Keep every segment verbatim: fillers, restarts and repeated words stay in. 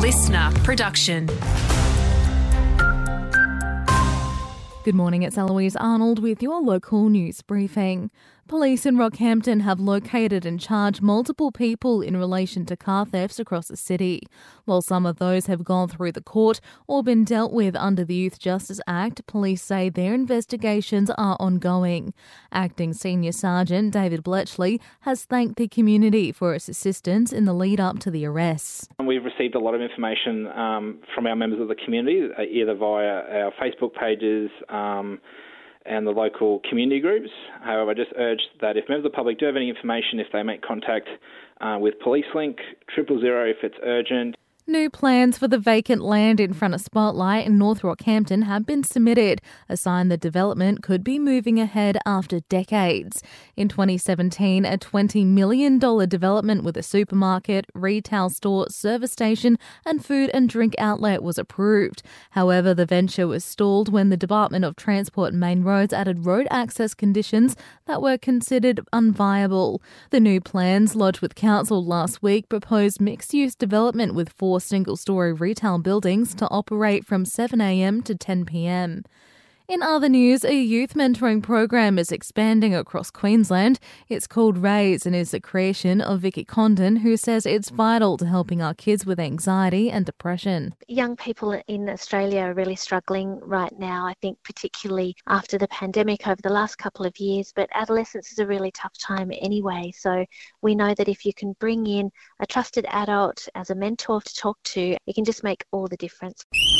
listener production. Good morning, it's Eloise Arnold with your local news briefing. Police in Rockhampton have located and charged multiple people in relation to car thefts across the city. While some of those have gone through the court or been dealt with under the Youth Justice Act, police say their investigations are ongoing. Acting Senior Sergeant David Bletchley has thanked the community for its assistance in the lead up to the arrests. We've received a lot of information um, from our members of the community, either via our Facebook pages, um, and the local community groups. However, I just urge that if members of the public do have any information, if they make contact uh, with PoliceLink, triple zero if it's urgent. New plans for the vacant land in front of Spotlight in North Rockhampton have been submitted, a sign the development could be moving ahead after decades. In twenty seventeen, a twenty million dollars development with a supermarket, retail store, service station and food and drink outlet was approved. However, the venture was stalled when the Department of Transport and Main Roads added road access conditions that were considered unviable. The new plans, lodged with Council last week, proposed mixed-use development with four single-storey retail buildings to operate from seven a.m. to ten p.m. In other news, a youth mentoring program is expanding across Queensland. It's called RAISE and is the creation of Vicky Condon, who says it's vital to helping our kids with anxiety and depression. Young people in Australia are really struggling right now, I think particularly after the pandemic over the last couple of years, but adolescence is a really tough time anyway. So we know that if you can bring in a trusted adult as a mentor to talk to, it can just make all the difference.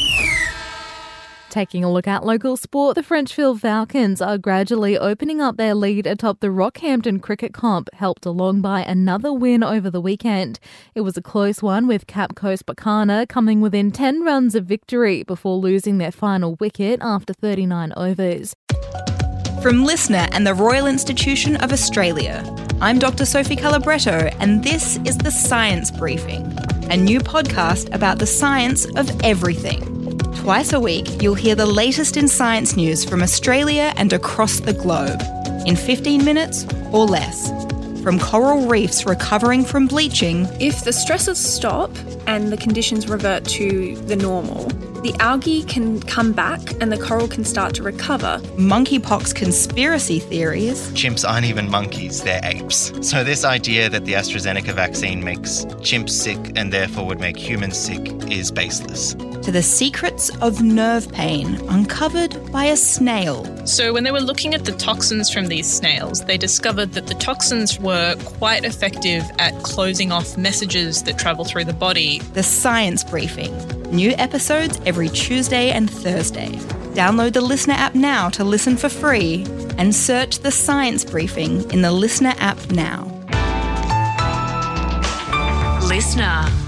Taking a look at local sport, the Frenchville Falcons are gradually opening up their lead atop the Rockhampton Cricket Comp, helped along by another win over the weekend. It was a close one, with Cap Coast Bacana coming within ten runs of victory before losing their final wicket after thirty-nine overs. From Listener and the Royal Institution of Australia, I'm Doctor Sophie Calabretto, and this is The Science Briefing, a new podcast about the science of everything. Twice a week, you'll hear the latest in science news from Australia and across the globe, in fifteen minutes or less. From coral reefs recovering from bleaching. If the stresses stop and the conditions revert to the normal, the algae can come back and the coral can start to recover. Monkeypox conspiracy theories. Chimps aren't even monkeys, they're apes. So this idea that the AstraZeneca vaccine makes chimps sick and therefore would make humans sick is baseless. To the secrets of nerve pain uncovered by a snail. So when they were looking at the toxins from these snails, they discovered that the toxins were quite effective at closing off messages that travel through the body. The Science Briefing. New episodes every Tuesday and Thursday. Download the Listener app now to listen for free and search The Science Briefing in the Listener app now. Listener.